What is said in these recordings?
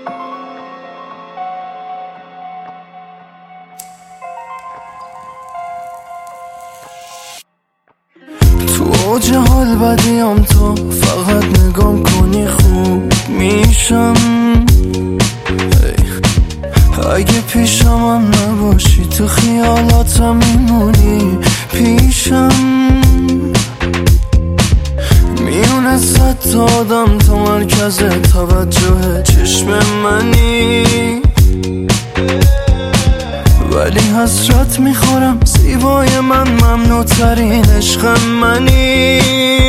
تو اوج حال بدیم تو فقط نگام کنی خوب میشم. اگه پیشمم نباشی تو خیالاتم میمونی پیشم. میونه صد تا آدم تو مرکز توجه چشم منی، ولی حسرت میخورم زیبای من ممنوع عشق منی.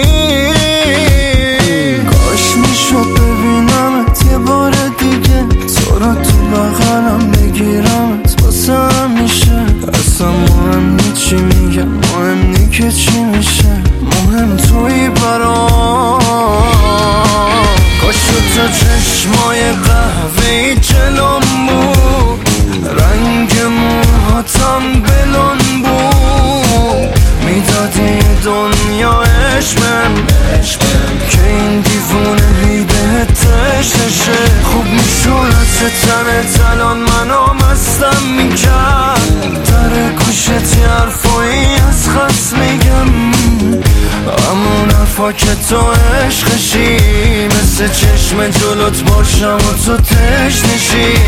کاش میشد ببینمت یه بار دیگه، تو را تو بغلم بگیرمت واسه همیشه. اصلا مهم نی چی میگم، مهم نی که چی میشه، مهم توی برام. کاش تو چشمای قهوه‌ای جلوم بود، رنگ موهاتم بلون بود، میدادی دنیا عشقم که این دیوونه بیده تشنشه. خوب میشونت تنت الان منو مستم میکرد، در گوشت یه حرفایی از خست میگم، همون حرفا که تو عشقشی، مثل چشم جلوت باشم و تو تشنشی.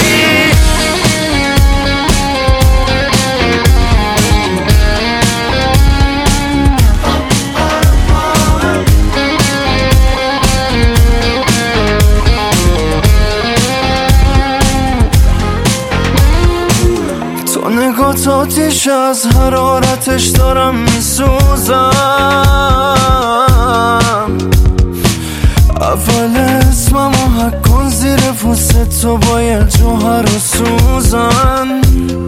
نگات آتیش از حرارتش دارم میسوزم. اول اسممو حک کن زیر پوست تو با یه جوهر و سوزن.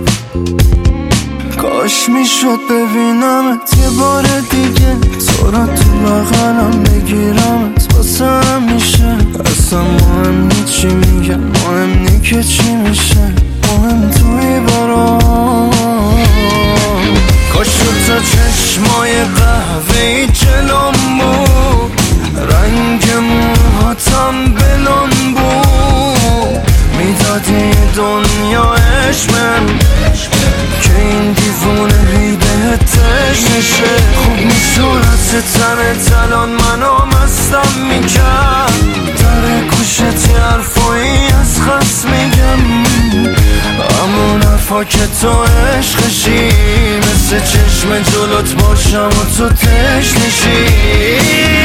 کاش میشد ببینمت یه بار دیگه، تو را تو بغلم بگیرمت واسه همیشه. اصلا مهم نی چی میگم، مهم نی که چی میشه، مهم توی برام. کاش تو چشمای قهوه‌ای جلوم بود، رنگ موهاتم بلون بود، میدادی دنیا عشقم که این دیوونه بیده تشنشه. خوب میشونت تنت الان منو مستم میکرد، در گوشت یه حرفایی از خست میگم، همون حرفا که تو عشقشی، مثل چشم جلوت باشم و تو تشنشی.